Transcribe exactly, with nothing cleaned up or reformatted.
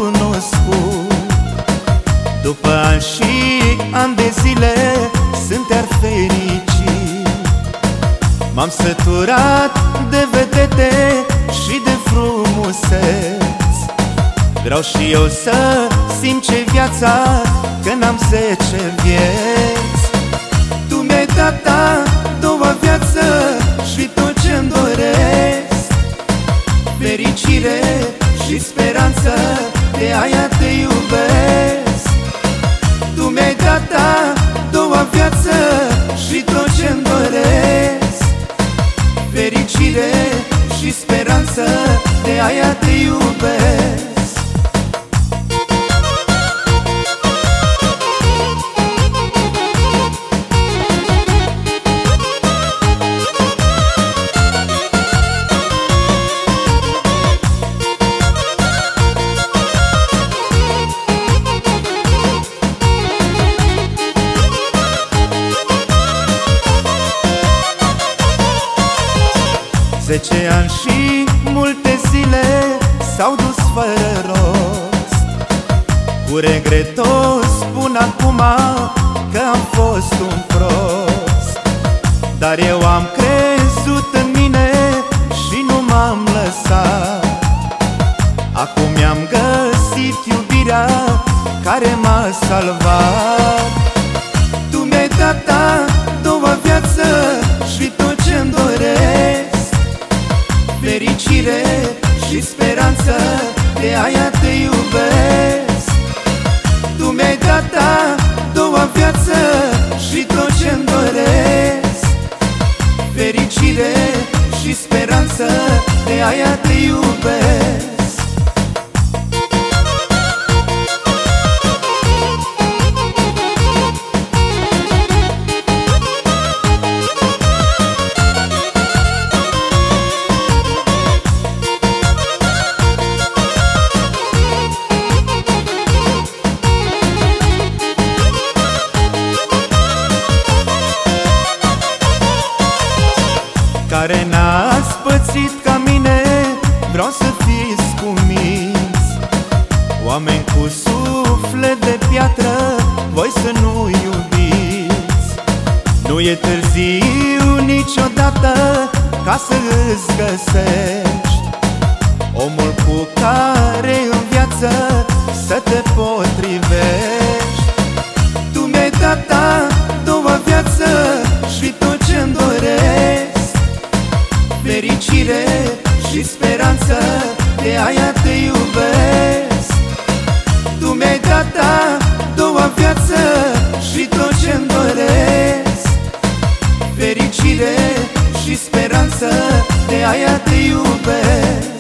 cunoscut. După ani și ani de zile sunt iar fericit. M-am săturat de vedete și de frumuseți. Vreau și eu să simt ce viața, că n-am zece vieți. Tu mi-ai dat a doua viață și tot ce-mi doresc, fericire și speranță, de aia te iubesc. Tu mi-ai dat a doua viață și tot ce-mi doresc, fericire și speranță, de aia te iubesc. Zece ani și multe zile s-au dus fără rost. Cu regret o spun acum că am fost un prost. Dar eu am crezut în mine și nu m-am lăsat. Acum mi-am găsit iubirea care m-a salvat. Tu mi-ai dat a doua viață și tot ce-mi doresc, fericire și speranță, de aia te iubesc. Tu mi-ai dat a doua viață și tot ce-mi doresc, fericire și speranță, de aia te iubesc. Care n-ați pățit ca mine, vreau să fiți cuminți. Oameni cu suflet de piatră, voi să nu iubiți. Nu e târziu niciodată ca să îți găsești omul cu care în viață să te potrivești. Tu mi-ai dat a doua viață și tot ce-mi doresc, fericire și speranță, de aia te iubesc. Tu mi-ai dat a doua viață și tot ce-mi doresc, fericire și speranță, de aia te iubesc.